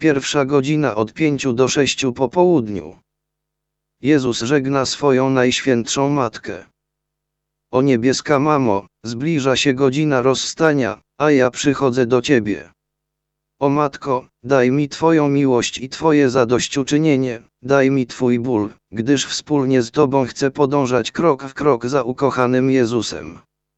Pierwsza godzina od 5 do 6 po południu. Jezus żegna swoją Najświętszą Matkę. O niebieska Mamo, zbliża się godzina rozstania, a ja przychodzę do Ciebie. O Matko, daj mi Twoją miłość i Twoje zadośćuczynienie, daj mi Twój ból, gdyż wspólnie z Tobą chcę podążać krok w krok za ukochanym Jezusem.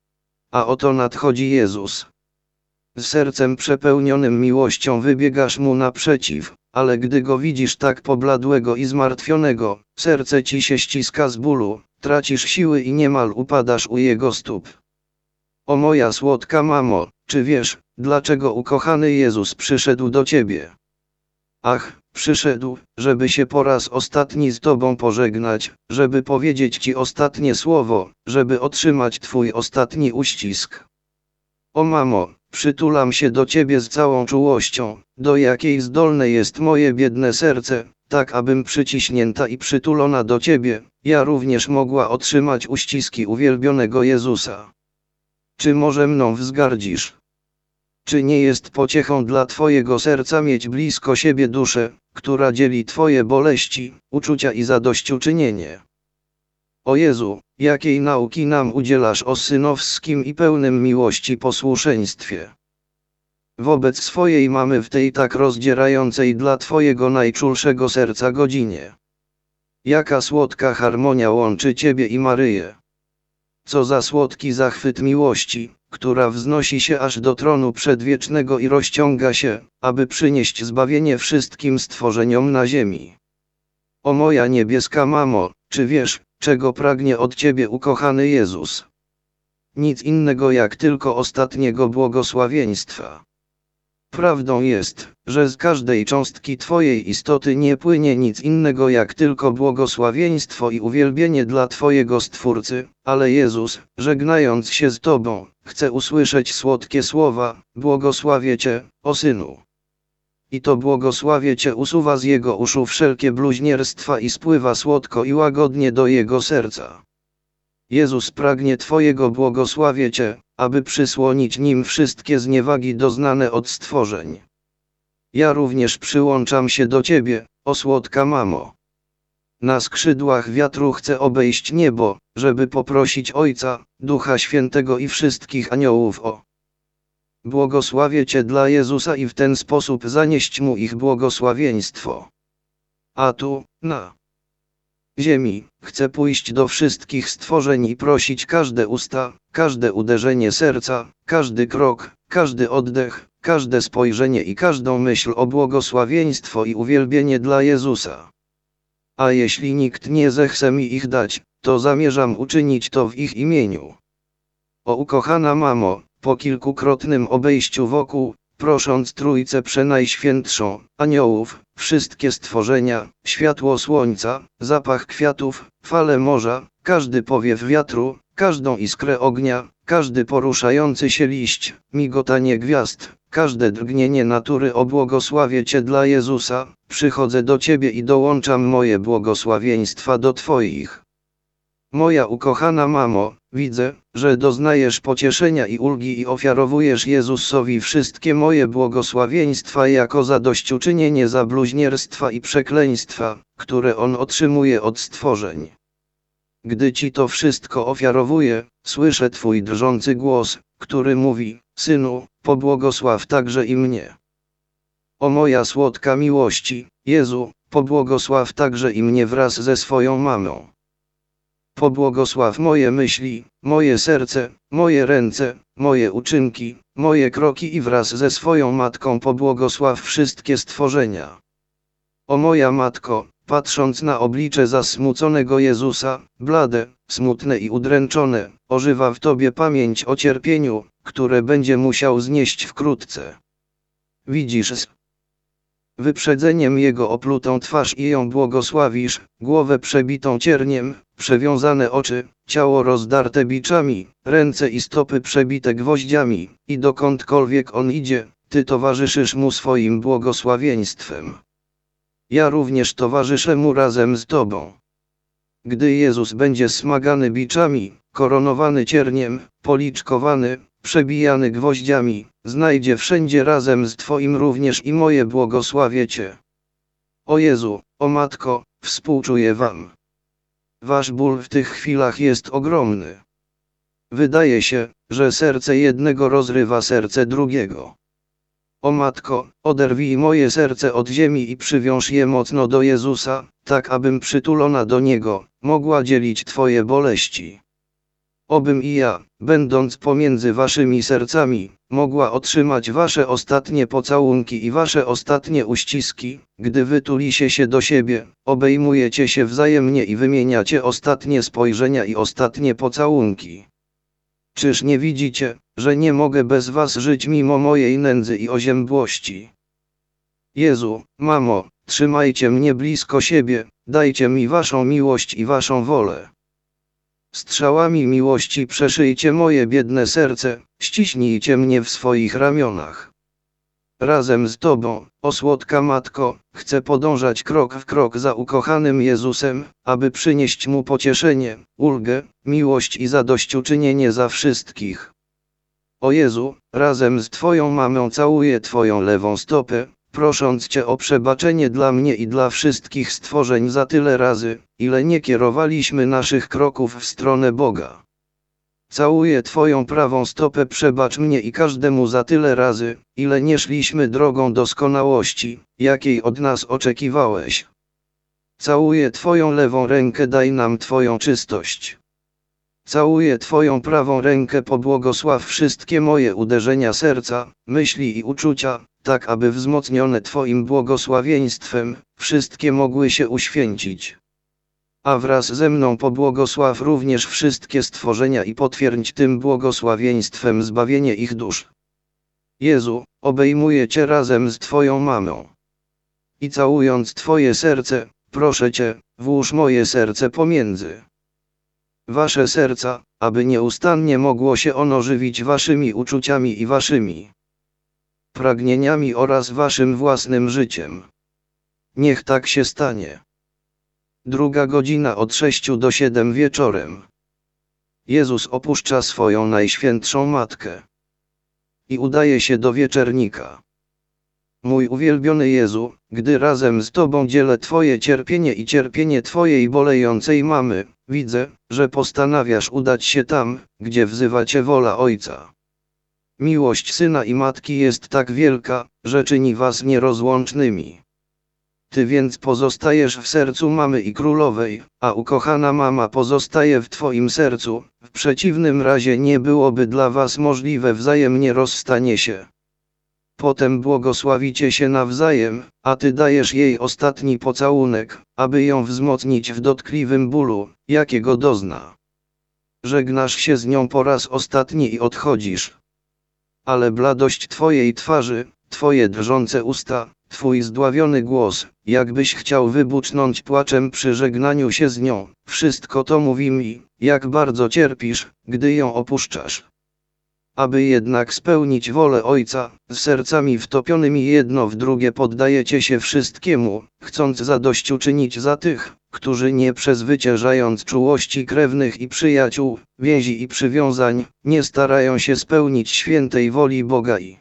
A oto nadchodzi Jezus. Z sercem przepełnionym miłością wybiegasz Mu naprzeciw, ale gdy Go widzisz tak pobladłego i zmartwionego, serce Ci się ściska z bólu, tracisz siły i niemal upadasz u Jego stóp. O moja słodka Mamo, czy wiesz, dlaczego ukochany Jezus przyszedł do Ciebie? Ach, przyszedł, żeby się po raz ostatni z Tobą pożegnać, żeby powiedzieć Ci ostatnie słowo, żeby otrzymać Twój ostatni uścisk. O Mamo, przytulam się do Ciebie z całą czułością, do jakiej zdolne jest moje biedne serce, tak abym przyciśnięta i przytulona do Ciebie, ja również mogła otrzymać uściski uwielbionego Jezusa. Czy może mną wzgardzisz? Czy nie jest pociechą dla Twojego serca mieć blisko siebie duszę, która dzieli Twoje boleści, uczucia i zadośćuczynienie? O Jezu, jakiej nauki nam udzielasz o synowskim i pełnym miłości posłuszeństwie? Wobec swojej mamy w tej tak rozdzierającej dla Twojego najczulszego serca godzinie. Jaka słodka harmonia łączy Ciebie i Maryję. Co za słodki zachwyt miłości, która wznosi się aż do tronu przedwiecznego i rozciąga się, aby przynieść zbawienie wszystkim stworzeniom na ziemi. O moja niebieska Mamo, czy wiesz, czego pragnie od Ciebie ukochany Jezus? Nic innego jak tylko ostatniego błogosławieństwa. Prawdą jest, że z każdej cząstki Twojej istoty nie płynie nic innego jak tylko błogosławieństwo i uwielbienie dla Twojego Stwórcy, ale Jezus, żegnając się z Tobą, chce usłyszeć słodkie słowa: błogosławię Cię, o Synu. I to błogosławię Cię usuwa z Jego uszu wszelkie bluźnierstwa i spływa słodko i łagodnie do Jego serca. Jezus pragnie Twojego błogosławię Cię, aby przysłonić nim wszystkie zniewagi doznane od stworzeń. Ja również przyłączam się do Ciebie, o słodka Mamo. Na skrzydłach wiatru chcę obejść niebo, żeby poprosić Ojca, Ducha Świętego i wszystkich aniołów o błogosławię Cię dla Jezusa i w ten sposób zanieść Mu ich błogosławieństwo. A tu, na ziemi, chcę pójść do wszystkich stworzeń i prosić każde usta, każde uderzenie serca, każdy krok, każdy oddech, każde spojrzenie i każdą myśl o błogosławieństwo i uwielbienie dla Jezusa. A jeśli nikt nie zechce mi ich dać, to zamierzam uczynić to w ich imieniu. O ukochana Mamo, po kilkukrotnym obejściu wokół, prosząc Trójcę Przenajświętszą, aniołów, wszystkie stworzenia, światło słońca, zapach kwiatów, fale morza, każdy powiew wiatru, każdą iskrę ognia, każdy poruszający się liść, migotanie gwiazd, każde drgnienie natury obłogosławię Cię dla Jezusa, przychodzę do Ciebie i dołączam moje błogosławieństwa do Twoich. Moja ukochana Mamo, widzę, że doznajesz pocieszenia i ulgi i ofiarowujesz Jezusowi wszystkie moje błogosławieństwa jako zadośćuczynienie za bluźnierstwa i przekleństwa, które On otrzymuje od stworzeń. Gdy Ci to wszystko ofiarowuję, słyszę Twój drżący głos, który mówi: Synu, pobłogosław także i mnie. O moja słodka miłości, Jezu, pobłogosław także i mnie wraz ze swoją mamą. Pobłogosław moje myśli, moje serce, moje ręce, moje uczynki, moje kroki i wraz ze swoją matką pobłogosław wszystkie stworzenia. O moja Matko, patrząc na oblicze zasmuconego Jezusa, blade, smutne i udręczone, ożywa w Tobie pamięć o cierpieniu, które będzie musiał znieść wkrótce. Widzisz z wyprzedzeniem Jego oplutą twarz i ją błogosławisz, głowę przebitą cierniem, przewiązane oczy, ciało rozdarte biczami, ręce i stopy przebite gwoździami, i dokądkolwiek On idzie, Ty towarzyszysz Mu swoim błogosławieństwem. Ja również towarzyszę Mu razem z Tobą. Gdy Jezus będzie smagany biczami, koronowany cierniem, policzkowany, przebijany gwoździami, znajdzie wszędzie razem z Twoim również i moje błogosławiecie. O Jezu, o Matko, współczuję Wam. Wasz ból w tych chwilach jest ogromny. Wydaje się, że serce jednego rozrywa serce drugiego. O Matko, oderwij moje serce od ziemi i przywiąż je mocno do Jezusa, tak abym przytulona do Niego, mogła dzielić Twoje boleści. Obym i ja, będąc pomiędzy Waszymi sercami, mogła otrzymać Wasze ostatnie pocałunki i Wasze ostatnie uściski, gdy wytulicie się do siebie, obejmujecie się wzajemnie i wymieniacie ostatnie spojrzenia i ostatnie pocałunki. Czyż nie widzicie, że nie mogę bez Was żyć mimo mojej nędzy i oziębłości? Jezu, Mamo, trzymajcie mnie blisko siebie, dajcie mi Waszą miłość i Waszą wolę. Strzałami miłości przeszyjcie moje biedne serce, ściśnijcie mnie w swoich ramionach. Razem z Tobą, o słodka Matko, chcę podążać krok w krok za ukochanym Jezusem, aby przynieść Mu pocieszenie, ulgę, miłość i zadośćuczynienie za wszystkich. O Jezu, razem z Twoją mamą całuję Twoją lewą stopę, prosząc Cię o przebaczenie dla mnie i dla wszystkich stworzeń za tyle razy, ile nie kierowaliśmy naszych kroków w stronę Boga. Całuję Twoją prawą stopę, przebacz mnie i każdemu za tyle razy, ile nie szliśmy drogą doskonałości, jakiej od nas oczekiwałeś. Całuję Twoją lewą rękę, daj nam Twoją czystość. Całuję Twoją prawą rękę, pobłogosław wszystkie moje uderzenia serca, myśli i uczucia, tak aby wzmocnione Twoim błogosławieństwem, wszystkie mogły się uświęcić. A wraz ze mną pobłogosław również wszystkie stworzenia i potwierdź tym błogosławieństwem zbawienie ich dusz. Jezu, obejmuję Cię razem z Twoją mamą. I całując Twoje serce, proszę Cię, włóż moje serce pomiędzy Wasze serca, aby nieustannie mogło się ono żywić Waszymi uczuciami i Waszymi pragnieniami oraz Waszym własnym życiem. Niech tak się stanie. 2 godzina od 6 do 7 wieczorem. Jezus opuszcza swoją najświętszą Matkę i udaje się do wieczernika. Mój uwielbiony Jezu, gdy razem z Tobą dzielę Twoje cierpienie i cierpienie Twojej bolejącej mamy, widzę, że postanawiasz udać się tam, gdzie wzywa Cię wola Ojca. Miłość Syna i Matki jest tak wielka, że czyni Was nierozłącznymi. Ty więc pozostajesz w sercu mamy i królowej, a ukochana mama pozostaje w Twoim sercu, w przeciwnym razie nie byłoby dla Was możliwe wzajemnie rozstanie się. Potem błogosławicie się nawzajem, a Ty dajesz jej ostatni pocałunek, aby ją wzmocnić w dotkliwym bólu, jakiego dozna. Żegnasz się z nią po raz ostatni i odchodzisz. Ale bladość Twojej twarzy, Twoje drżące usta, Twój zdławiony głos, jakbyś chciał wybuchnąć płaczem przy żegnaniu się z nią, wszystko to mówi mi, jak bardzo cierpisz, gdy ją opuszczasz. Aby jednak spełnić wolę Ojca, z sercami wtopionymi jedno w drugie poddajecie się wszystkiemu, chcąc zadośćuczynić za tych, którzy nie przezwyciężając czułości krewnych i przyjaciół, więzi i przywiązań, nie starają się spełnić świętej woli Boga i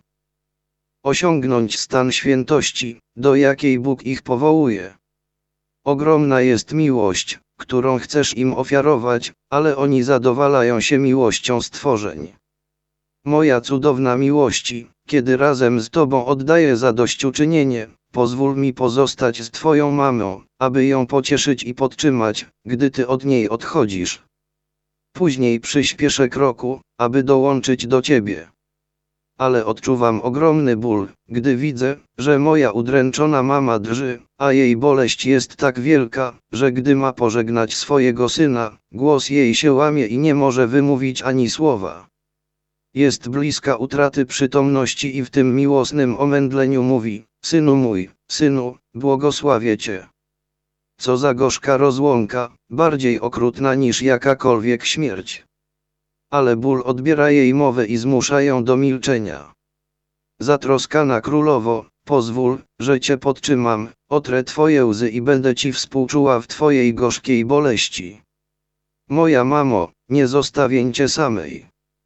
osiągnąć stan świętości, do jakiej Bóg ich powołuje. Ogromna jest miłość, którą chcesz im ofiarować, ale oni zadowalają się miłością stworzeń. Moja cudowna miłości, kiedy razem z Tobą oddaję zadośćuczynienie, pozwól mi pozostać z Twoją mamą, aby ją pocieszyć i podtrzymać, gdy Ty od niej odchodzisz. Później przyspieszę kroku, aby dołączyć do Ciebie. Ale odczuwam ogromny ból, gdy widzę, że moja udręczona mama drży, a jej boleść jest tak wielka, że gdy ma pożegnać swojego syna, głos jej się łamie i nie może wymówić ani słowa. Jest bliska utraty przytomności i w tym miłosnym omędleniu mówi: synu mój, synu, błogosławię Cię. Co za gorzka rozłąka, bardziej okrutna niż jakakolwiek śmierć. Ale ból odbiera jej mowę i zmusza ją do milczenia. Zatroskana królowo, pozwól, że Cię podtrzymam, otrę Twoje łzy i będę Ci współczuła w Twojej gorzkiej boleści. Moja mamo, nie zostawię Cię samej.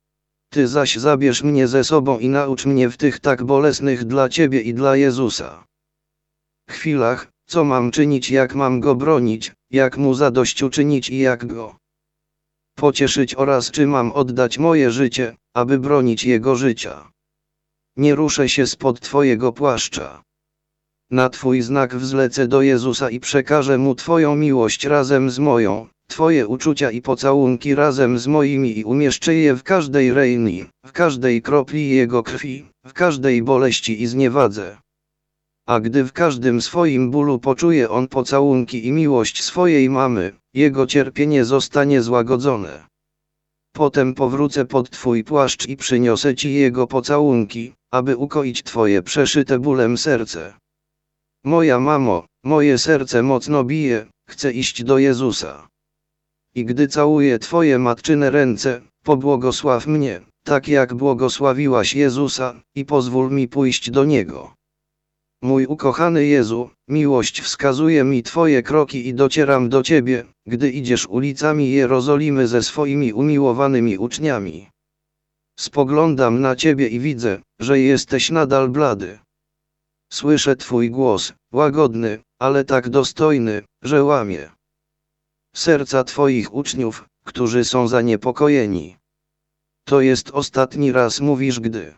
Ty zaś zabierz mnie ze sobą i naucz mnie w tych tak bolesnych dla Ciebie i dla Jezusa chwilach, co mam czynić, jak mam Go bronić, jak Mu zadośćuczynić i jak Go pocieszyć oraz czy mam oddać moje życie, aby bronić Jego życia. Nie ruszę się spod Twojego płaszcza. Na Twój znak wzlecę do Jezusa i przekażę Mu Twoją miłość razem z moją, Twoje uczucia i pocałunki razem z moimi i umieszczę je w każdej rejni, w każdej kropli Jego krwi, w każdej boleści i zniewadze. A gdy w każdym swoim bólu poczuje on pocałunki i miłość swojej mamy, jego cierpienie zostanie złagodzone. Potem powrócę pod Twój płaszcz i przyniosę Ci jego pocałunki, aby ukoić Twoje przeszyte bólem serce. Moja mamo, moje serce mocno bije, chcę iść do Jezusa. I gdy całuję Twoje matczyne ręce, pobłogosław mnie, tak jak błogosławiłaś Jezusa, i pozwól mi pójść do Niego. Mój ukochany Jezu, miłość wskazuje mi Twoje kroki i docieram do Ciebie, gdy idziesz ulicami Jerozolimy ze swoimi umiłowanymi uczniami. Spoglądam na Ciebie i widzę, że jesteś nadal blady. Słyszę Twój głos, łagodny, ale tak dostojny, że łamie serca Twoich uczniów, którzy są zaniepokojeni. To jest ostatni raz, mówisz, gdy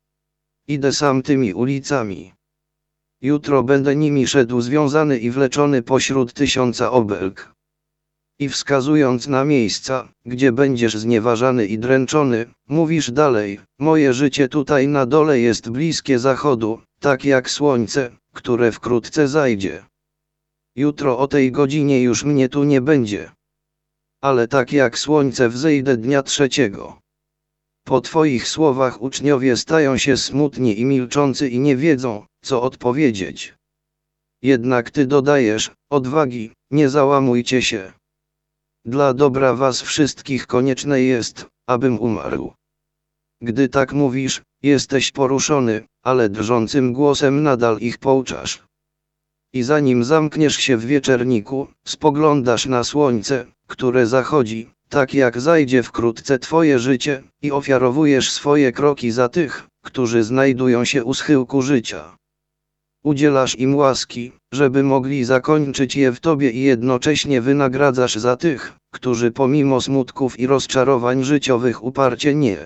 idę sam tymi ulicami. Jutro będę nimi szedł związany i wleczony pośród 1000 obelg. I wskazując na miejsca, gdzie będziesz znieważany i dręczony, mówisz dalej, moje życie tutaj na dole jest bliskie zachodu, tak jak słońce, które wkrótce zajdzie. Jutro o tej godzinie już mnie tu nie będzie. Ale tak jak słońce wzejdę dnia trzeciego. Po Twoich słowach uczniowie stają się smutni i milczący i nie wiedzą, co odpowiedzieć. Jednak Ty dodajesz, odwagi, nie załamujcie się. Dla dobra was wszystkich konieczne jest, abym umarł. Gdy tak mówisz, jesteś poruszony, ale drżącym głosem nadal ich pouczasz. I zanim zamkniesz się w wieczerniku, spoglądasz na słońce, które zachodzi, tak jak zajdzie wkrótce Twoje życie, i ofiarowujesz swoje kroki za tych, którzy znajdują się u schyłku życia. Udzielasz im łaski, żeby mogli zakończyć je w Tobie i jednocześnie wynagradzasz za tych, którzy pomimo smutków i rozczarowań życiowych uparcie nie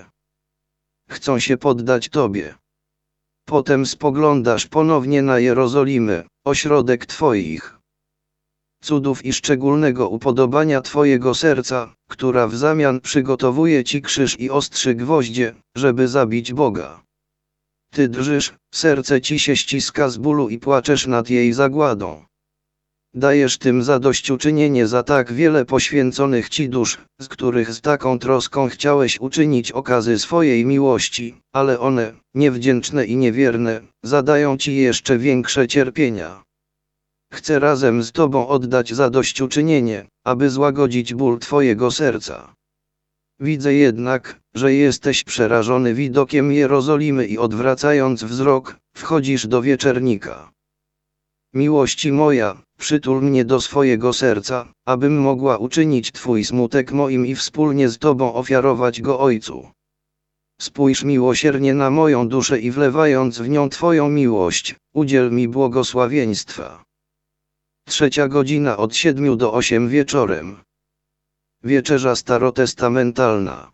chcą się poddać Tobie. Potem spoglądasz ponownie na Jerozolimę, ośrodek Twoich cudów i szczególnego upodobania Twojego serca, która w zamian przygotowuje Ci krzyż i ostrzy gwoździe, żeby zabić Boga. Ty drżysz, serce Ci się ściska z bólu i płaczesz nad jej zagładą. Dajesz tym zadośćuczynienie za tak wiele poświęconych Ci dusz, z których z taką troską chciałeś uczynić okazy swojej miłości, ale one, niewdzięczne i niewierne, zadają Ci jeszcze większe cierpienia. Chcę razem z Tobą oddać zadośćuczynienie, aby złagodzić ból Twojego serca. Widzę jednak, że jesteś przerażony widokiem Jerozolimy i odwracając wzrok, wchodzisz do wieczernika. Miłości moja, przytul mnie do swojego serca, abym mogła uczynić Twój smutek moim i wspólnie z Tobą ofiarować go Ojcu. Spójrz miłosiernie na moją duszę i wlewając w nią Twoją miłość, udziel mi błogosławieństwa. 3 godzina od 7 do 8 wieczorem. Wieczerza starotestamentalna.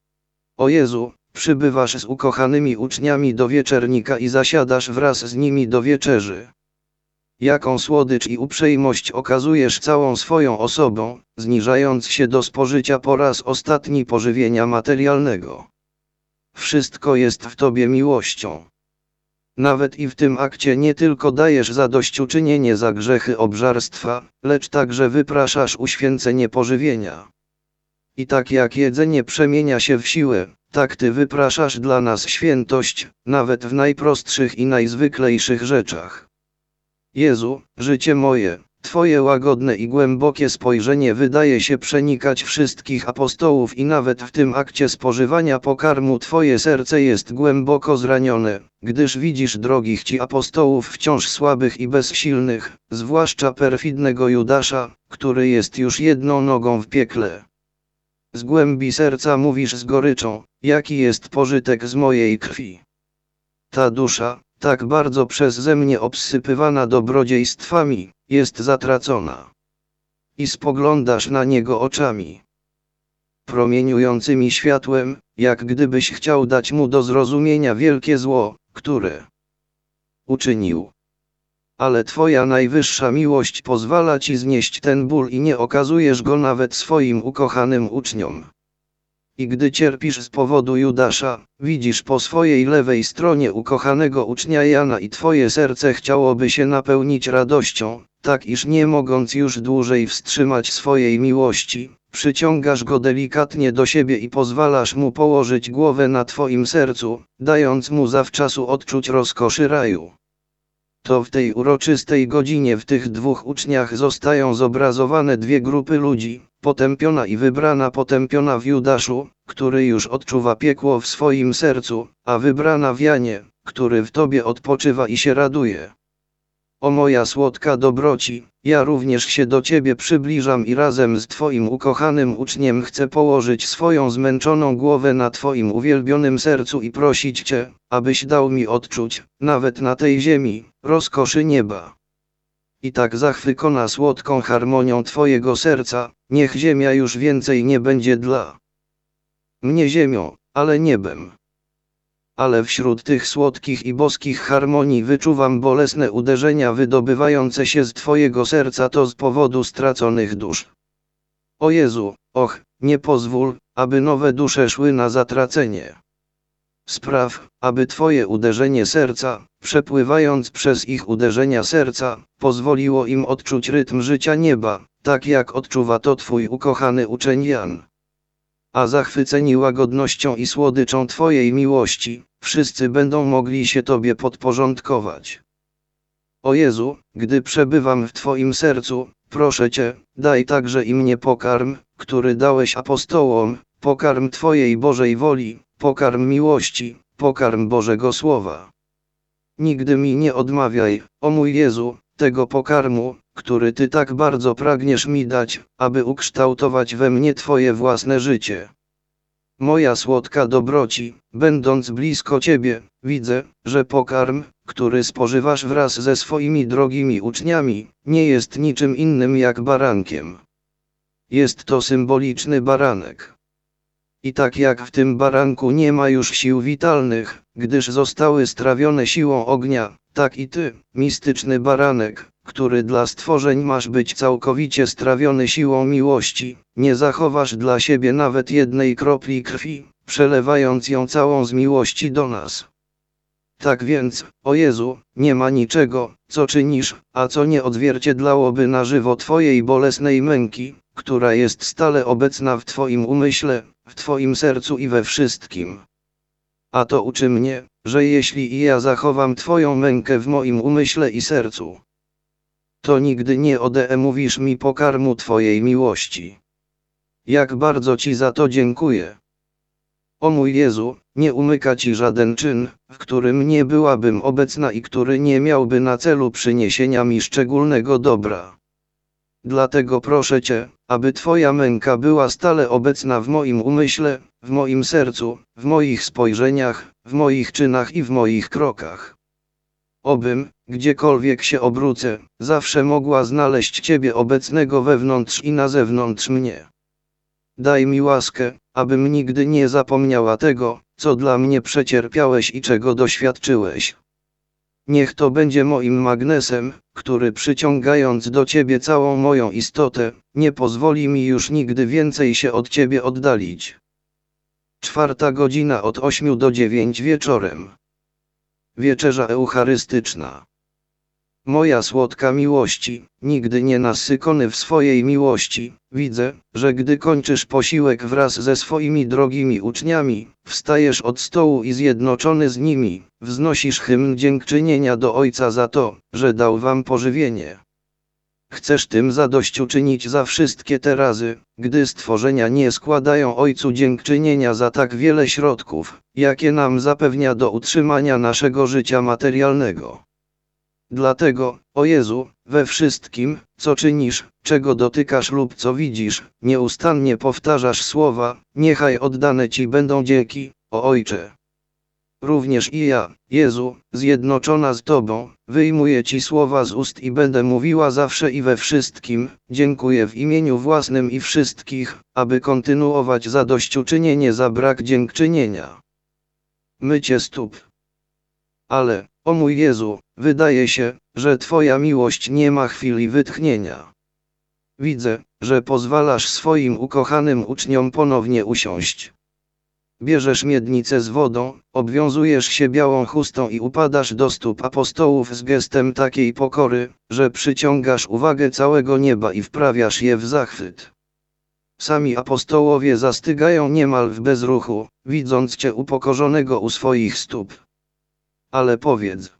O Jezu, przybywasz z ukochanymi uczniami do wieczernika i zasiadasz wraz z nimi do wieczerzy. Jaką słodycz i uprzejmość okazujesz całą swoją osobą, zniżając się do spożycia po raz ostatni pożywienia materialnego. Wszystko jest w Tobie miłością. Nawet i w tym akcie nie tylko dajesz zadośćuczynienie za grzechy obżarstwa, lecz także wypraszasz uświęcenie pożywienia. I tak jak jedzenie przemienia się w siłę, tak Ty wypraszasz dla nas świętość, nawet w najprostszych i najzwyklejszych rzeczach. Jezu, życie moje, Twoje łagodne i głębokie spojrzenie wydaje się przenikać wszystkich apostołów i nawet w tym akcie spożywania pokarmu Twoje serce jest głęboko zranione, gdyż widzisz drogich Ci apostołów wciąż słabych i bezsilnych, zwłaszcza perfidnego Judasza, który jest już jedną nogą w piekle. Z głębi serca mówisz z goryczą, jaki jest pożytek z mojej krwi. Ta dusza, tak bardzo przeze mnie obsypywana dobrodziejstwami, jest zatracona. I spoglądasz na niego oczami promieniującymi światłem, jak gdybyś chciał dać mu do zrozumienia wielkie zło, które uczynił. Ale twoja najwyższa miłość pozwala ci znieść ten ból i nie okazujesz go nawet swoim ukochanym uczniom. I gdy cierpisz z powodu Judasza, widzisz po swojej lewej stronie ukochanego ucznia Jana i twoje serce chciałoby się napełnić radością, tak iż nie mogąc już dłużej wstrzymać swojej miłości, przyciągasz go delikatnie do siebie i pozwalasz mu położyć głowę na twoim sercu, dając mu zawczasu odczuć rozkoszy raju. To w tej uroczystej godzinie w tych dwóch uczniach zostają zobrazowane dwie grupy ludzi, potępiona i wybrana. Potępiona w Judaszu, który już odczuwa piekło w swoim sercu, a wybrana w Janie, który w tobie odpoczywa i się raduje. O moja słodka dobroci, ja również się do ciebie przybliżam i razem z twoim ukochanym uczniem chcę położyć swoją zmęczoną głowę na twoim uwielbionym sercu i prosić cię, abyś dał mi odczuć, nawet na tej ziemi, rozkoszy nieba. I tak zachwycona słodką harmonią twojego serca, niech ziemia już więcej nie będzie dla mnie ziemią, ale niebem. Ale wśród tych słodkich i boskich harmonii wyczuwam bolesne uderzenia wydobywające się z twojego serca, to z powodu straconych dusz. O Jezu, och, nie pozwól, aby nowe dusze szły na zatracenie. Spraw, aby twoje uderzenie serca, przepływając przez ich uderzenia serca, pozwoliło im odczuć rytm życia nieba, tak jak odczuwa to twój ukochany uczeń Jan. A zachwyceni łagodnością i słodyczą twojej miłości, wszyscy będą mogli się tobie podporządkować. O Jezu, gdy przebywam w twoim sercu, proszę cię, daj także i mnie pokarm, który dałeś apostołom, pokarm twojej Bożej woli, pokarm miłości, pokarm Bożego Słowa. Nigdy mi nie odmawiaj, o mój Jezu, tego pokarmu, który Ty tak bardzo pragniesz mi dać, aby ukształtować we mnie Twoje własne życie. Moja słodka dobroci, będąc blisko Ciebie, widzę, że pokarm, który spożywasz wraz ze swoimi drogimi uczniami, nie jest niczym innym jak barankiem. Jest to symboliczny baranek. I tak jak w tym baranku nie ma już sił witalnych, gdyż zostały strawione siłą ognia, tak i Ty, mistyczny baranek, który dla stworzeń masz być całkowicie strawiony siłą miłości, nie zachowasz dla siebie nawet jednej kropli krwi, przelewając ją całą z miłości do nas. Tak więc, o Jezu, nie ma niczego, co czynisz, a co nie odzwierciedlałoby na żywo Twojej bolesnej męki, która jest stale obecna w Twoim umyśle, w Twoim sercu i we wszystkim. A to uczy mnie, że jeśli i ja zachowam Twoją mękę w moim umyśle i sercu, to nigdy nie odmówisz mi pokarmu Twojej miłości. Jak bardzo Ci za to dziękuję. O mój Jezu, nie umyka Ci żaden czyn, w którym nie byłabym obecna i który nie miałby na celu przyniesienia mi szczególnego dobra. Dlatego proszę Cię, aby Twoja męka była stale obecna w moim umyśle, w moim sercu, w moich spojrzeniach, w moich czynach i w moich krokach. Obym, gdziekolwiek się obrócę, zawsze mogła znaleźć Ciebie obecnego wewnątrz i na zewnątrz mnie. Daj mi łaskę, abym nigdy nie zapomniała tego, co dla mnie przecierpiałeś i czego doświadczyłeś. Niech to będzie moim magnesem, który przyciągając do Ciebie całą moją istotę, nie pozwoli mi już nigdy więcej się od Ciebie oddalić. 4 godzina od 8 do 9 wieczorem. Wieczerza eucharystyczna. Moja słodka miłości, nigdy nie nasycony w swojej miłości, widzę, że gdy kończysz posiłek wraz ze swoimi drogimi uczniami, wstajesz od stołu i zjednoczony z nimi, wznosisz hymn dziękczynienia do Ojca za to, że dał wam pożywienie. Chcesz tym zadośćuczynić za wszystkie te razy, gdy stworzenia nie składają Ojcu dziękczynienia za tak wiele środków, jakie nam zapewnia do utrzymania naszego życia materialnego. Dlatego, o Jezu, we wszystkim, co czynisz, czego dotykasz lub co widzisz, nieustannie powtarzasz słowa, niechaj oddane Ci będą dzięki, o Ojcze. Również i ja, Jezu, zjednoczona z Tobą, wyjmuję Ci słowa z ust i będę mówiła zawsze i we wszystkim, dziękuję w imieniu własnym i wszystkich, aby kontynuować zadośćuczynienie za brak dziękczynienia. Mycie stóp. Ale, o mój Jezu, wydaje się, że Twoja miłość nie ma chwili wytchnienia. Widzę, że pozwalasz swoim ukochanym uczniom ponownie usiąść. Bierzesz miednicę z wodą, obwiązujesz się białą chustą i upadasz do stóp apostołów z gestem takiej pokory, że przyciągasz uwagę całego nieba i wprawiasz je w zachwyt. Sami apostołowie zastygają niemal w bezruchu, widząc Cię upokorzonego u swoich stóp. Ale powiedz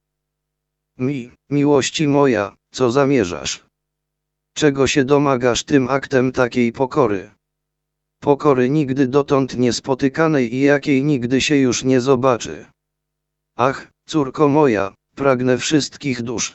mi, miłości moja, co zamierzasz? Czego się domagasz tym aktem takiej pokory? Pokory nigdy dotąd niespotykanej i jakiej nigdy się już nie zobaczy. Ach, córko moja, pragnę wszystkich dusz.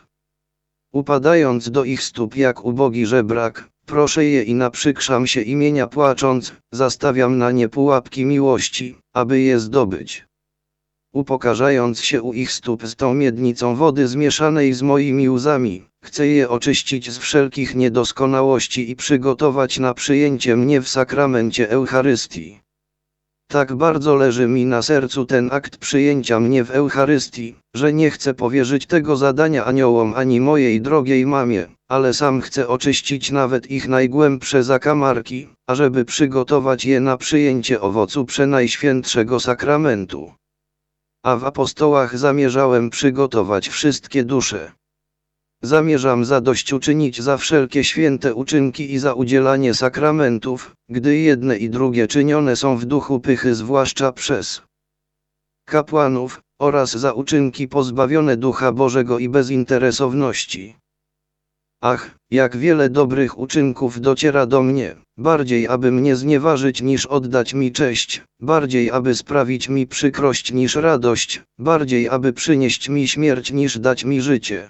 Upadając do ich stóp jak ubogi żebrak, proszę je i naprzykrzam się imienia płacząc, zastawiam na nie pułapki miłości, aby je zdobyć. Upokarzając się u ich stóp z tą miednicą wody zmieszanej z moimi łzami, chcę je oczyścić z wszelkich niedoskonałości i przygotować na przyjęcie mnie w sakramencie Eucharystii. Tak bardzo leży mi na sercu ten akt przyjęcia mnie w Eucharystii, że nie chcę powierzyć tego zadania aniołom ani mojej drogiej mamie, ale sam chcę oczyścić nawet ich najgłębsze zakamarki, ażeby przygotować je na przyjęcie owocu Przenajświętszego Sakramentu. A w apostołach zamierzałem przygotować wszystkie dusze. Zamierzam zadośćuczynić za wszelkie święte uczynki i za udzielanie sakramentów, gdy jedne i drugie czynione są w duchu pychy, zwłaszcza przez kapłanów, oraz za uczynki pozbawione Ducha Bożego i bezinteresowności. Ach, jak wiele dobrych uczynków dociera do mnie, bardziej aby mnie znieważyć niż oddać mi cześć, bardziej aby sprawić mi przykrość niż radość, bardziej aby przynieść mi śmierć niż dać mi życie.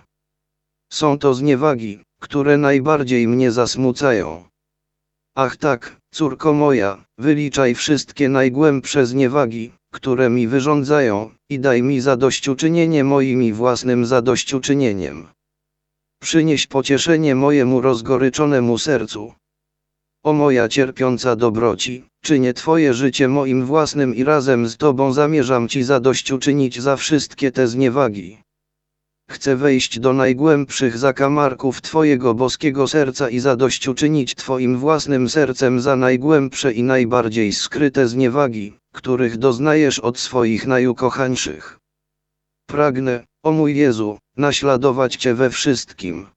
Są to zniewagi, które najbardziej mnie zasmucają. Ach tak, córko moja, wyliczaj wszystkie najgłębsze zniewagi, które mi wyrządzają, i daj mi zadośćuczynienie moim własnym zadośćuczynieniem. Przynieś pocieszenie mojemu rozgoryczonemu sercu. O moja cierpiąca dobroci, czynię Twoje życie moim własnym i razem z Tobą zamierzam Ci zadośćuczynić za wszystkie te zniewagi. Chcę wejść do najgłębszych zakamarków Twojego boskiego serca i zadośćuczynić Twoim własnym sercem za najgłębsze i najbardziej skryte zniewagi, których doznajesz od swoich najukochańszych. Pragnę, o mój Jezu, naśladować Cię we wszystkim.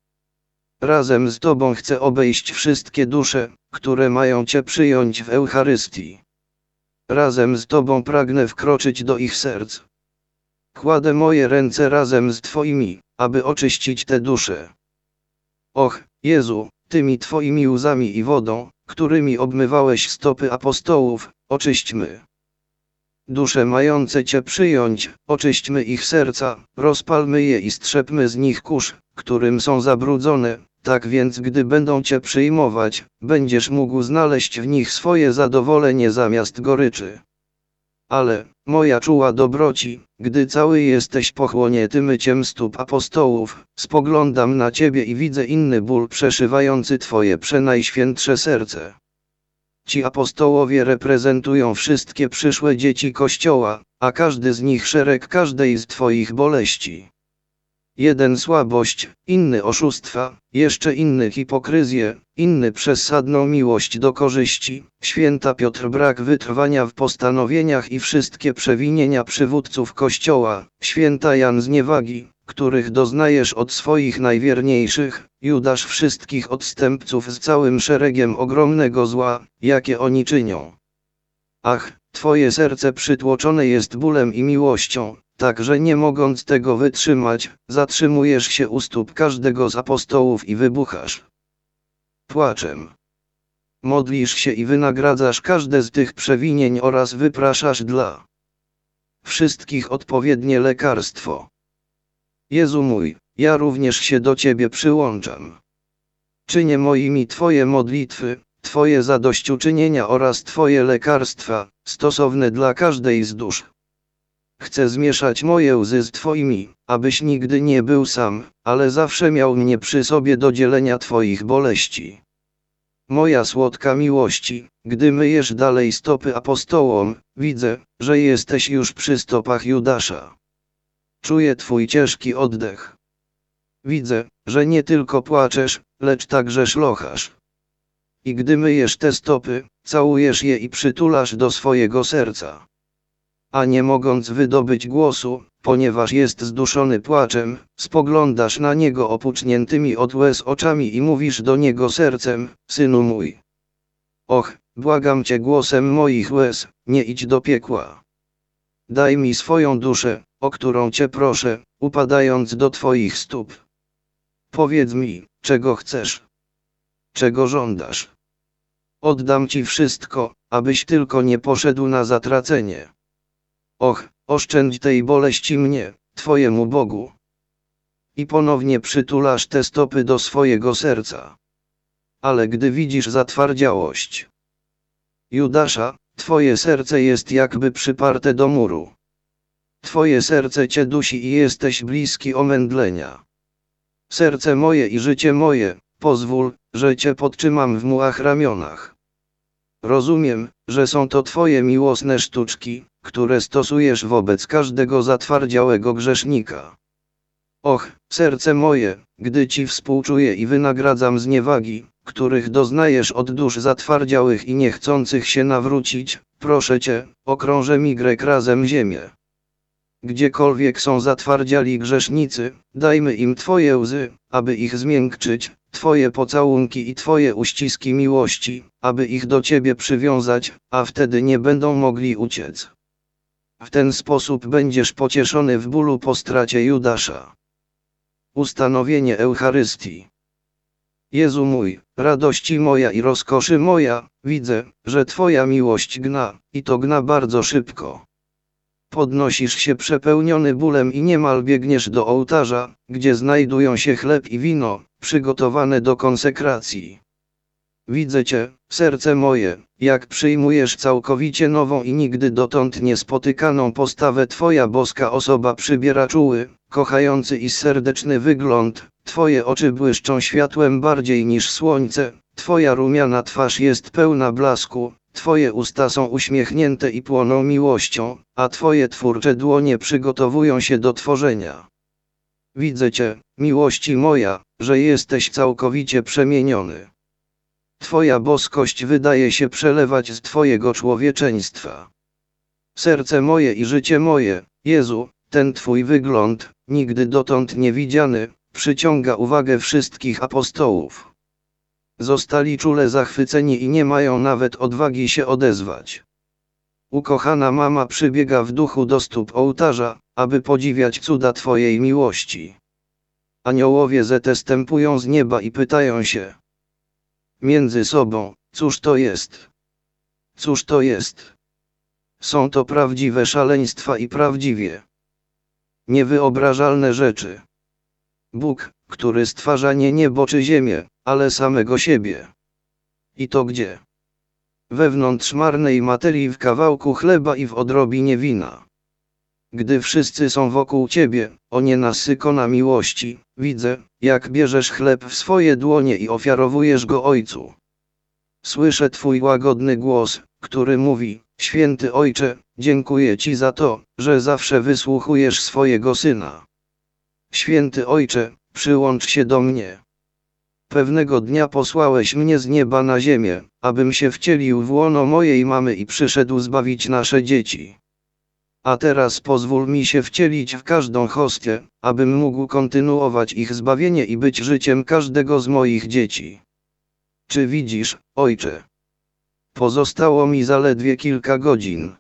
Razem z Tobą chcę obejść wszystkie dusze, które mają Cię przyjąć w Eucharystii. Razem z Tobą pragnę wkroczyć do ich serc. Kładę moje ręce razem z Twoimi, aby oczyścić te dusze. Och, Jezu, tymi Twoimi łzami i wodą, którymi obmywałeś stopy apostołów, oczyśćmy dusze mające Cię przyjąć, oczyśćmy ich serca, rozpalmy je i strzepmy z nich kurz, którym są zabrudzone, tak więc gdy będą Cię przyjmować, będziesz mógł znaleźć w nich swoje zadowolenie zamiast goryczy. Ale, moja czuła dobroci, gdy cały jesteś pochłonięty myciem stóp apostołów, spoglądam na Ciebie i widzę inny ból przeszywający Twoje przenajświętsze serce. Ci apostołowie reprezentują wszystkie przyszłe dzieci Kościoła, a każdy z nich szereg każdej z Twoich boleści. Jeden słabość, inny oszustwa, jeszcze inny hipokryzję, inny przesadną miłość do korzyści, święta Piotr brak wytrwania w postanowieniach i wszystkie przewinienia przywódców Kościoła, święta Jan zniewagi, których doznajesz od swoich najwierniejszych, Judasz wszystkich odstępców z całym szeregiem ogromnego zła, jakie oni czynią. Ach, Twoje serce przytłoczone jest bólem i miłością, tak że nie mogąc tego wytrzymać, zatrzymujesz się u stóp każdego z apostołów i wybuchasz płaczem. Modlisz się i wynagradzasz każde z tych przewinień oraz wypraszasz dla wszystkich odpowiednie lekarstwo. Jezu mój, ja również się do Ciebie przyłączam. Czynię moimi Twoje modlitwy, Twoje zadośćuczynienia oraz Twoje lekarstwa, stosowne dla każdej z dusz. Chcę zmieszać moje łzy z Twoimi, abyś nigdy nie był sam, ale zawsze miał mnie przy sobie do dzielenia Twoich boleści. Moja słodka miłości, gdy myjesz dalej stopy apostołom, widzę, że jesteś już przy stopach Judasza. Czuję Twój ciężki oddech. Widzę, że nie tylko płaczesz, lecz także szlochasz. I gdy myjesz te stopy, całujesz je i przytulasz do swojego serca. A nie mogąc wydobyć głosu, ponieważ jest zduszony płaczem, spoglądasz na niego opuchniętymi od łez oczami i mówisz do niego sercem: synu mój. Och, błagam Cię głosem moich łez, nie idź do piekła. Daj mi swoją duszę, o którą Cię proszę, upadając do Twoich stóp. Powiedz mi, czego chcesz? Czego żądasz? Oddam Ci wszystko, abyś tylko nie poszedł na zatracenie. Och, oszczędź tej boleści mnie, Twojemu Bogu. I ponownie przytulasz te stopy do swojego serca. Ale gdy widzisz zatwardziałość Judasza, Twoje serce jest jakby przyparte do muru. Twoje serce Cię dusi i jesteś bliski omędlenia. Serce moje i życie moje, pozwól, że Cię podtrzymam w mułach ramionach. Rozumiem, że są to Twoje miłosne sztuczki, które stosujesz wobec każdego zatwardziałego grzesznika. Och, serce moje, gdy Ci współczuję i wynagradzam zniewagi, których doznajesz od dusz zatwardziałych i niechcących się nawrócić, proszę Cię, okrążę migrek razem ziemię. Gdziekolwiek są zatwardziali grzesznicy, dajmy im Twoje łzy, aby ich zmiękczyć, Twoje pocałunki i Twoje uściski miłości, aby ich do Ciebie przywiązać, a wtedy nie będą mogli uciec. W ten sposób będziesz pocieszony w bólu po stracie Judasza. Ustanowienie Eucharystii. Jezu mój, radości moja i rozkoszy moja, widzę, że Twoja miłość gna, i to gna bardzo szybko. Podnosisz się przepełniony bólem i niemal biegniesz do ołtarza, gdzie znajdują się chleb i wino, przygotowane do konsekracji. Widzę Cię, serce moje, jak przyjmujesz całkowicie nową i nigdy dotąd niespotykaną postawę. Twoja boska osoba przybiera czuły, kochający i serdeczny wygląd, Twoje oczy błyszczą światłem bardziej niż słońce, Twoja rumiana twarz jest pełna blasku, Twoje usta są uśmiechnięte i płoną miłością, a Twoje twórcze dłonie przygotowują się do tworzenia. Widzę Cię, miłości moja, że jesteś całkowicie przemieniony. Twoja boskość wydaje się przelewać z Twojego człowieczeństwa. Serce moje i życie moje, Jezu, ten Twój wygląd, nigdy dotąd niewidziany, przyciąga uwagę wszystkich apostołów. Zostali czule zachwyceni i nie mają nawet odwagi się odezwać. Ukochana mama przybiega w duchu do stóp ołtarza, aby podziwiać cuda Twojej miłości. Aniołowie zestępują z nieba i pytają się między sobą, cóż to jest? Cóż to jest? Są to prawdziwe szaleństwa i prawdziwie niewyobrażalne rzeczy. Bóg, który stwarza nie niebo czy ziemię, ale samego siebie. I to gdzie? Wewnątrz marnej materii, w kawałku chleba i w odrobinie wina. Gdy wszyscy są wokół Ciebie, o nienasycona miłości, widzę, jak bierzesz chleb w swoje dłonie i ofiarowujesz go Ojcu. Słyszę Twój łagodny głos, który mówi: Święty Ojcze, dziękuję Ci za to, że zawsze wysłuchujesz swojego Syna. Święty Ojcze, przyłącz się do mnie. Pewnego dnia posłałeś mnie z nieba na ziemię, abym się wcielił w łono mojej mamy i przyszedł zbawić nasze dzieci. A teraz pozwól mi się wcielić w każdą hostię, abym mógł kontynuować ich zbawienie i być życiem każdego z moich dzieci. Czy widzisz, Ojcze? Pozostało mi zaledwie kilka godzin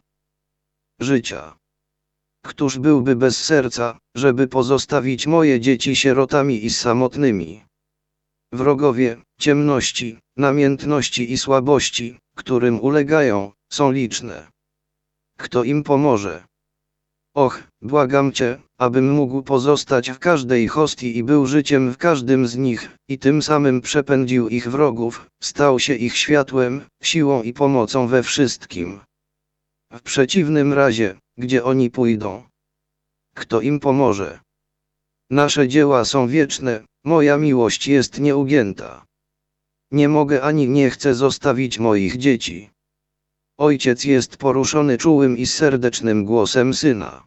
życia. Któż byłby bez serca, żeby pozostawić moje dzieci sierotami i samotnymi? Wrogowie, ciemności, namiętności i słabości, którym ulegają, są liczne. Kto im pomoże? Och, błagam Cię, abym mógł pozostać w każdej hostii i był życiem w każdym z nich, i tym samym przepędził ich wrogów, stał się ich światłem, siłą i pomocą we wszystkim. W przeciwnym razie, gdzie oni pójdą? Kto im pomoże? Nasze dzieła są wieczne, moja miłość jest nieugięta. Nie mogę ani nie chcę zostawić moich dzieci. Ojciec jest poruszony czułym i serdecznym głosem syna.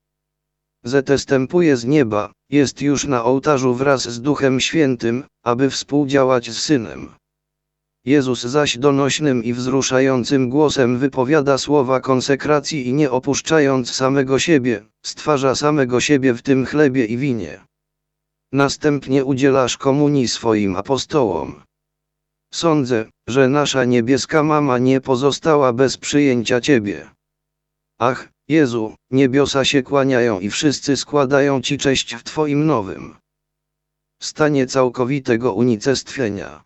Zestępuje z nieba, jest już na ołtarzu wraz z Duchem Świętym, aby współdziałać z Synem. Jezus zaś donośnym i wzruszającym głosem wypowiada słowa konsekracji i nie opuszczając samego siebie, stwarza samego siebie w tym chlebie i winie. Następnie udzielasz komunii swoim apostołom. Sądzę, że nasza niebieska mama nie pozostała bez przyjęcia Ciebie. Ach, Jezu, niebiosa się kłaniają i wszyscy składają Ci cześć w Twoim nowym stanie całkowitego unicestwienia.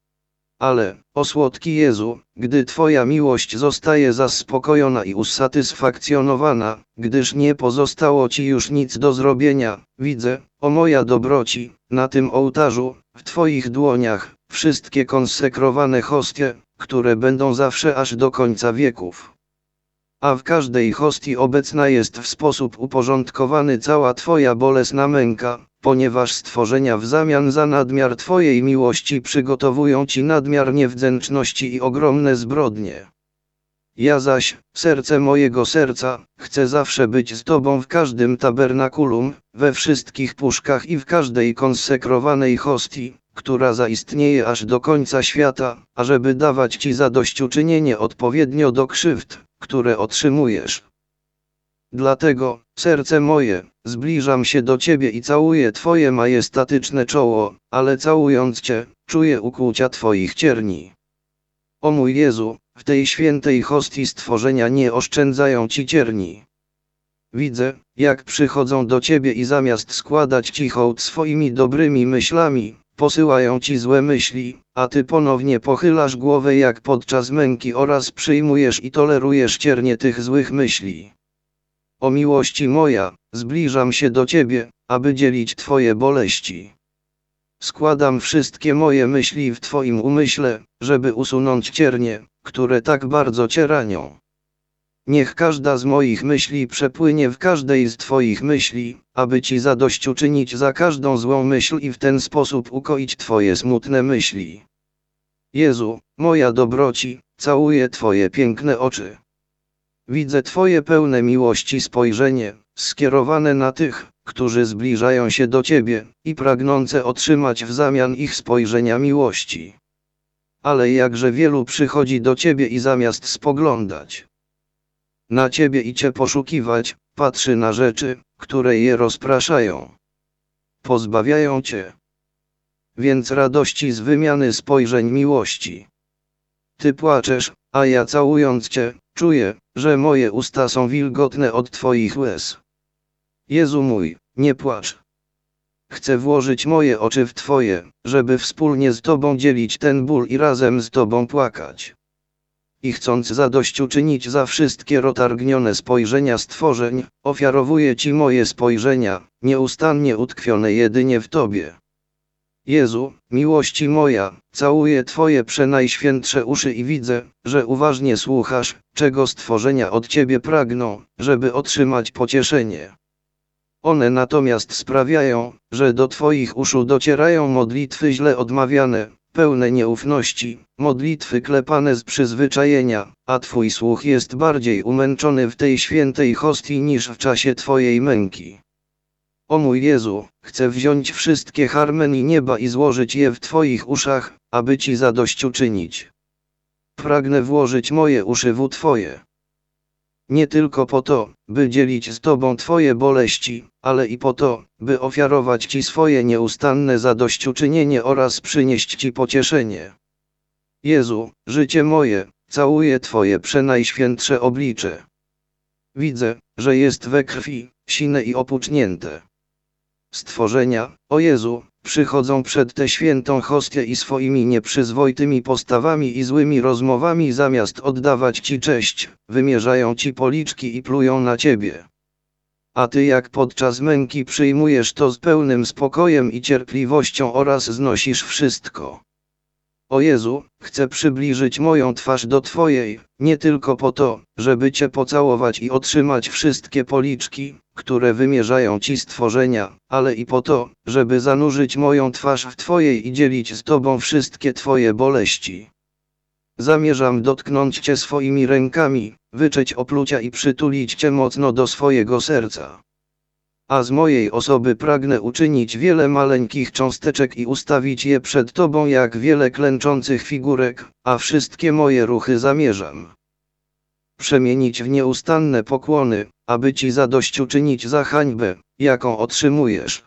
Ale, o słodki Jezu, gdy Twoja miłość zostaje zaspokojona i usatysfakcjonowana, gdyż nie pozostało Ci już nic do zrobienia, widzę, o moja dobroci, na tym ołtarzu, w Twoich dłoniach, wszystkie konsekrowane hostie, które będą zawsze aż do końca wieków. A w każdej hostii obecna jest w sposób uporządkowany cała Twoja bolesna męka, ponieważ stworzenia w zamian za nadmiar Twojej miłości przygotowują Ci nadmiar niewdzięczności i ogromne zbrodnie. Ja zaś, serce mojego serca, chcę zawsze być z Tobą w każdym tabernakulum, we wszystkich puszkach i w każdej konsekrowanej hostii, która zaistnieje aż do końca świata, ażeby dawać Ci zadośćuczynienie odpowiednio do krzywd, które otrzymujesz. Dlatego, serce moje, zbliżam się do Ciebie i całuję Twoje majestatyczne czoło, ale całując Cię, czuję ukłucia Twoich cierni. O mój Jezu, w tej świętej hostii stworzenia nie oszczędzają Ci cierni. Widzę, jak przychodzą do Ciebie i zamiast składać Ci hołd swoimi dobrymi myślami, posyłają Ci złe myśli, a Ty ponownie pochylasz głowę jak podczas męki oraz przyjmujesz i tolerujesz ciernie tych złych myśli. O miłości moja, zbliżam się do Ciebie, aby dzielić Twoje boleści. Składam wszystkie moje myśli w Twoim umyśle, żeby usunąć ciernie, które tak bardzo Cię ranią. Niech każda z moich myśli przepłynie w każdej z Twoich myśli, aby Ci zadośćuczynić za każdą złą myśl i w ten sposób ukoić Twoje smutne myśli. Jezu, moja dobroci, całuję Twoje piękne oczy. Widzę Twoje pełne miłości spojrzenie, skierowane na tych, którzy zbliżają się do Ciebie, i pragnące otrzymać w zamian ich spojrzenia miłości. Ale jakże wielu przychodzi do Ciebie i zamiast spoglądać na Ciebie i Cię poszukiwać, patrzy na rzeczy, które je rozpraszają. Pozbawiają Cię więc radości z wymiany spojrzeń miłości. Ty płaczesz, a ja całując Cię, czuję, że moje usta są wilgotne od Twoich łez. Jezu mój, nie płacz. Chcę włożyć moje oczy w Twoje, żeby wspólnie z Tobą dzielić ten ból i razem z Tobą płakać. I chcąc zadośćuczynić za wszystkie roztargnione spojrzenia stworzeń, ofiarowuję Ci moje spojrzenia, nieustannie utkwione jedynie w Tobie. Jezu, miłości moja, całuję Twoje przenajświętsze uszy i widzę, że uważnie słuchasz, czego stworzenia od Ciebie pragną, żeby otrzymać pocieszenie. One natomiast sprawiają, że do Twoich uszu docierają modlitwy źle odmawiane, pełne nieufności, modlitwy klepane z przyzwyczajenia, a Twój słuch jest bardziej umęczony w tej świętej hostii niż w czasie Twojej męki. O mój Jezu, chcę wziąć wszystkie harmonii nieba i złożyć je w Twoich uszach, aby Ci zadośćuczynić. Pragnę włożyć moje uszy w Twoje. Nie tylko po to, by dzielić z Tobą Twoje boleści, ale i po to, by ofiarować Ci swoje nieustanne zadośćuczynienie oraz przynieść Ci pocieszenie. Jezu, życie moje, całuję Twoje przenajświętsze oblicze. Widzę, że jest we krwi, sine i opucznięte. Stworzenia, o Jezu, przychodzą przed tę świętą hostię i swoimi nieprzyzwoitymi postawami i złymi rozmowami zamiast oddawać Ci cześć, wymierzają Ci policzki i plują na Ciebie. A Ty jak podczas męki przyjmujesz to z pełnym spokojem i cierpliwością oraz znosisz wszystko. O Jezu, chcę przybliżyć moją twarz do Twojej, nie tylko po to, żeby Cię pocałować i otrzymać wszystkie policzki, które wymierzają Ci stworzenia, ale i po to, żeby zanurzyć moją twarz w Twojej i dzielić z Tobą wszystkie Twoje boleści. Zamierzam dotknąć Cię swoimi rękami, wyczeć oplucia i przytulić Cię mocno do swojego serca. A z mojej osoby pragnę uczynić wiele maleńkich cząsteczek i ustawić je przed Tobą jak wiele klęczących figurek, a wszystkie moje ruchy zamierzam przemienić w nieustanne pokłony, aby Ci zadośćuczynić za hańbę, jaką otrzymujesz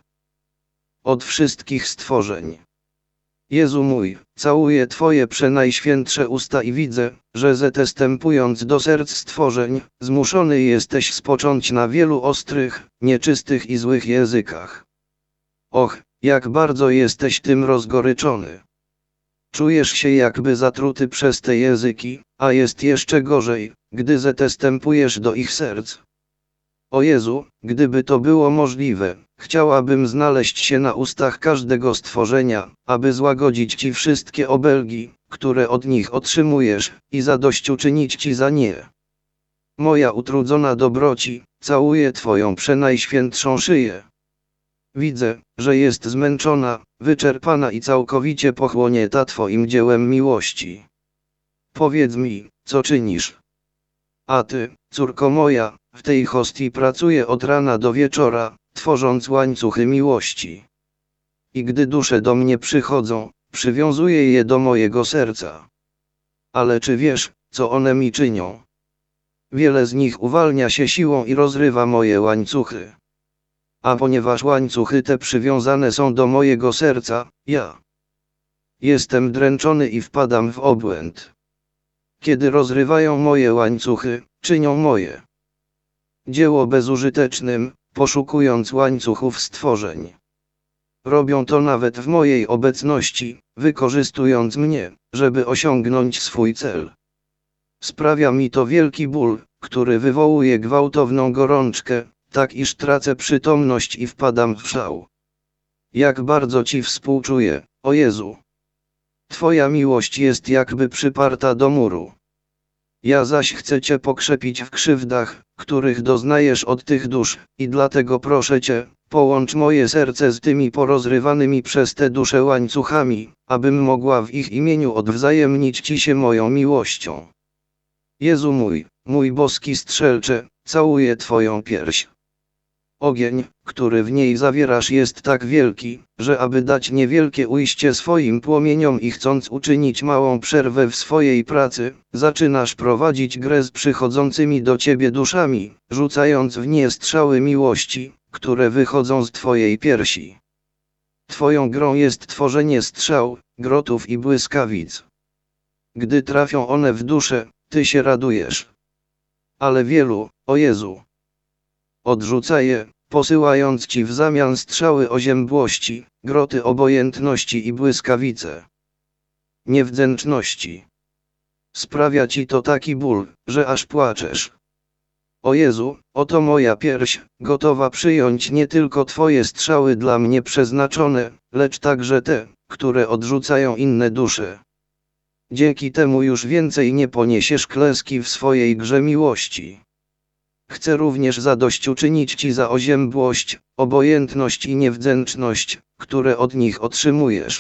od wszystkich stworzeń. Jezu mój, całuję Twoje przenajświętsze usta i widzę, że zetestępując do serc stworzeń, zmuszony jesteś spocząć na wielu ostrych, nieczystych i złych językach. Och, jak bardzo jesteś tym rozgoryczony. Czujesz się jakby zatruty przez te języki, a jest jeszcze gorzej, gdy zetestępujesz do ich serc. O Jezu, gdyby to było możliwe, chciałabym znaleźć się na ustach każdego stworzenia, aby złagodzić Ci wszystkie obelgi, które od nich otrzymujesz, i zadośćuczynić Ci za nie. Moja utrudzona dobroci, całuję Twoją przenajświętszą szyję. Widzę, że jest zmęczona, wyczerpana i całkowicie pochłonięta Twoim dziełem miłości. Powiedz mi, co czynisz? A Ty, córko moja, w tej hostii pracuję od rana do wieczora, tworząc łańcuchy miłości. I gdy dusze do mnie przychodzą, przywiązuję je do mojego serca. Ale czy wiesz, co one mi czynią? Wiele z nich uwalnia się siłą i rozrywa moje łańcuchy. A ponieważ łańcuchy te przywiązane są do mojego serca, ja jestem dręczony i wpadam w obłęd. Kiedy rozrywają moje łańcuchy, czynią moje dzieło bezużytecznym, poszukując łańcuchów stworzeń. Robią to nawet w mojej obecności, wykorzystując mnie, żeby osiągnąć swój cel. Sprawia mi to wielki ból, który wywołuje gwałtowną gorączkę, tak iż tracę przytomność i wpadam w szał. Jak bardzo Ci współczuję, o Jezu. Twoja miłość jest jakby przyparta do muru. Ja zaś chcę Cię pokrzepić w krzywdach, których doznajesz od tych dusz, i dlatego proszę Cię, połącz moje serce z tymi porozrywanymi przez te dusze łańcuchami, abym mogła w ich imieniu odwzajemnić Ci się moją miłością. Jezu mój boski strzelcze, całuję Twoją pierś. Ogień, który w niej zawierasz, jest tak wielki, że aby dać niewielkie ujście swoim płomieniom i chcąc uczynić małą przerwę w swojej pracy, zaczynasz prowadzić grę z przychodzącymi do Ciebie duszami, rzucając w nie strzały miłości, które wychodzą z Twojej piersi. Twoją grą jest tworzenie strzał, grotów i błyskawic. Gdy trafią one w duszę, Ty się radujesz. Ale wielu, o Jezu, odrzuca je, posyłając Ci w zamian strzały oziębłości, groty obojętności i błyskawice niewdzięczności. Sprawia Ci to taki ból, że aż płaczesz. O Jezu, oto moja pierś, gotowa przyjąć nie tylko Twoje strzały dla mnie przeznaczone, lecz także te, które odrzucają inne dusze. Dzięki temu już więcej nie poniesiesz klęski w swojej grze miłości. Chcę również zadośćuczynić Ci za oziębłość, obojętność i niewdzięczność, które od nich otrzymujesz.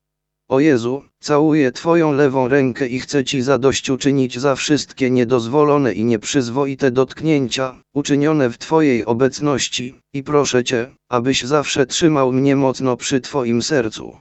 O Jezu, całuję Twoją lewą rękę i chcę Ci zadośćuczynić za wszystkie niedozwolone i nieprzyzwoite dotknięcia, uczynione w Twojej obecności, i proszę Cię, abyś zawsze trzymał mnie mocno przy Twoim sercu.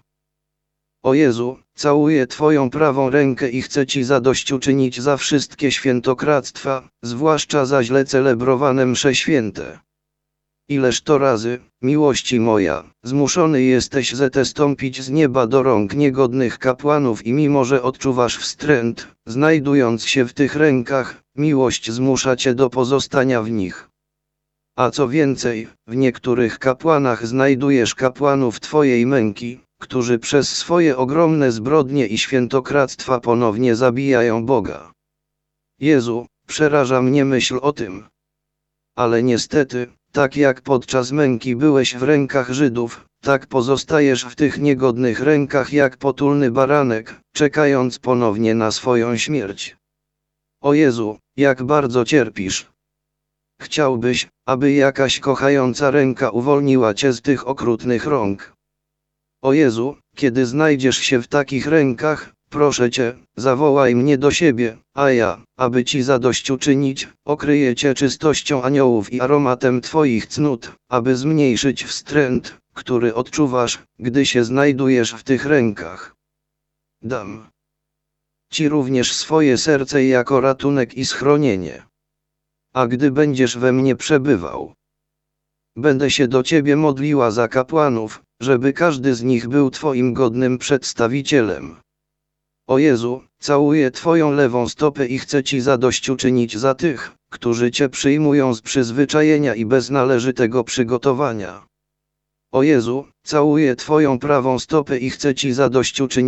O Jezu, całuję Twoją prawą rękę i chcę Ci zadośćuczynić za wszystkie świętokradztwa, zwłaszcza za źle celebrowane msze święte. Ileż to razy, miłości moja, zmuszony jesteś zetestąpić z nieba do rąk niegodnych kapłanów i mimo że odczuwasz wstręt, znajdując się w tych rękach, miłość zmusza Cię do pozostania w nich. A co więcej, w niektórych kapłanach znajdujesz kapłanów Twojej męki, którzy przez swoje ogromne zbrodnie i świętokradztwa ponownie zabijają Boga. Jezu, przeraża mnie myśl o tym. Ale niestety, tak jak podczas męki byłeś w rękach Żydów, tak pozostajesz w tych niegodnych rękach jak potulny baranek, czekając ponownie na swoją śmierć. O Jezu, jak bardzo cierpisz. Chciałbyś, aby jakaś kochająca ręka uwolniła cię z tych okrutnych rąk. O Jezu, kiedy znajdziesz się w takich rękach, proszę cię, zawołaj mnie do siebie, a ja, aby ci zadośćuczynić, okryję cię czystością aniołów i aromatem twoich cnót, aby zmniejszyć wstręt, który odczuwasz, gdy się znajdujesz w tych rękach. Dam ci również swoje serce jako ratunek i schronienie. A gdy będziesz we mnie przebywał, będę się do ciebie modliła za kapłanów, żeby każdy z nich był twoim godnym przedstawicielem. O Jezu, całuję twoją lewą stopę i chcę ci zadośćuczynić za tych, którzy cię przyjmują z przyzwyczajenia i bez należytego przygotowania. O Jezu, całuję twoją prawą stopę i chcę ci zadośćuczynić